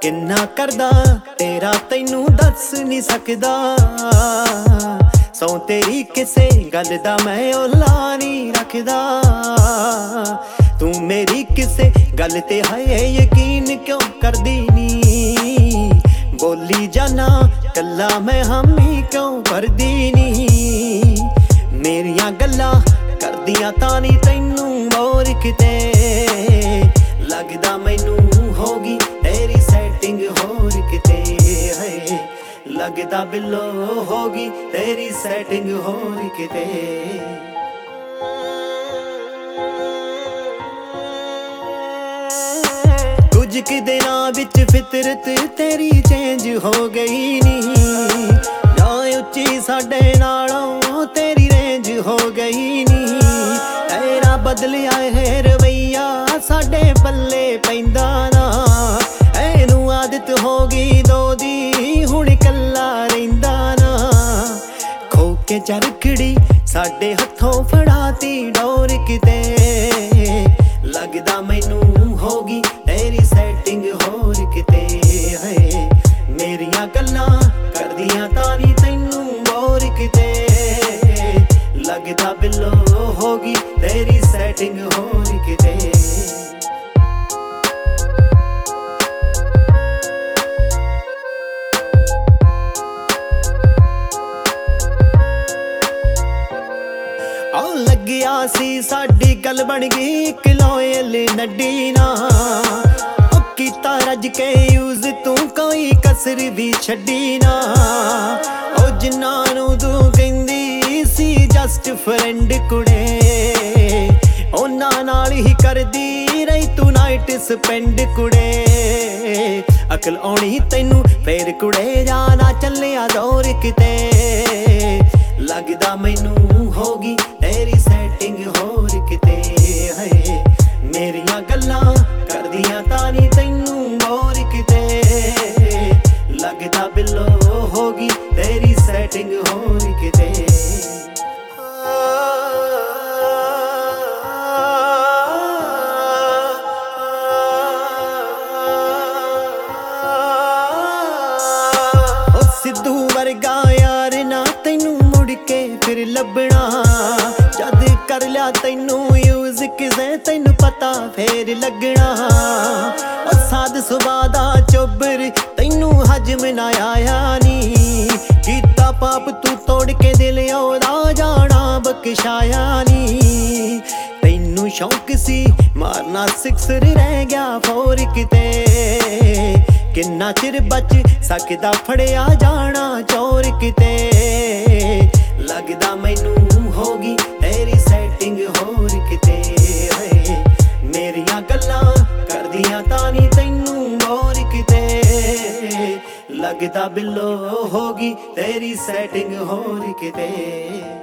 किन्ना करदा तेरा तैनू दस नहीं सकदा। सौ तेरी किसे गल दा मैं ओला नहीं रखदा। तू मेरी किसे गल ते है यकीन क्यों करदी नी। बोली जाना कल्ला मैं हामी क्यों भरदी नी। मेरियां गल्लां करदियां तां नी तैनू मोर किते। लगदा मैनू होगी तेरी सैटिंग होर किते है। लगदा बिल्लो होगी तेरी सैटिंग होर किते। कुछ कि दिनां विच फितरत तेरी चेंज हो गई नी। ना उच्ची साडे नालों तेरी रेंज हो गई नी। तेरा बदलिया है रवैया साडे पल्ले पैंदा ना। एनू आदत हो गई दो दी हुण कल्ला रहिंदा ना। खो के चरखड़ी साडे हथों फड़ाती डोर किते। लगदा मैनू होगी तेरी सैटिंग होर किते है। मेरियां गल्लां करदियां तां नी तैनू मोर किते। लगदा बिल्लो होगी तेरी सैटिंग होर किते। लग्गिया सी साडी गल बन गई इक लॉयल नड्डी ना। कीता रज के यूज तू कोई कसर भी छड्डी ना। ओ जिन्ना नू तू कहंदी सी जस्ट फ्रेंड कुड़े। ओना नाल ही करदी रही तू नाइट स्पेंड कुड़े। अकल आउणी तैनू फेर कुड़े जाना चलिया दौर किते। लगदा मैनू होगी तेरी सैटिंग होर किते है। मेरियां गल्लां करदियां तां नी तैनू मोर किते। लगदा बिल्लो होगी तेरी सैटिंग होर किते। ओ सिद्धू वर्गा यार ना तैनू मुड़ के फिर लभना। जद कर लिया तैनू यूज किसे तैनू पता फेर लगना। ओ साध सुभा दा चोबर तैनू हजम ना आया नी। कीता पाप तू तोड़ के दिल ओदा जाना बख्शाया नी। तैनू शौक सी मारना सिक्सर रह गया फोर किते। किन्ना चिर बच सकदा फड़िया जाना चोर किते। लगदा मैनू होगी तेरी सैटिंग होर किते है। मेरियां गल्लां करदियां तां नी तैनू मोर किते। लगदा बिल्लो होगी तेरी सैटिंग होर किते।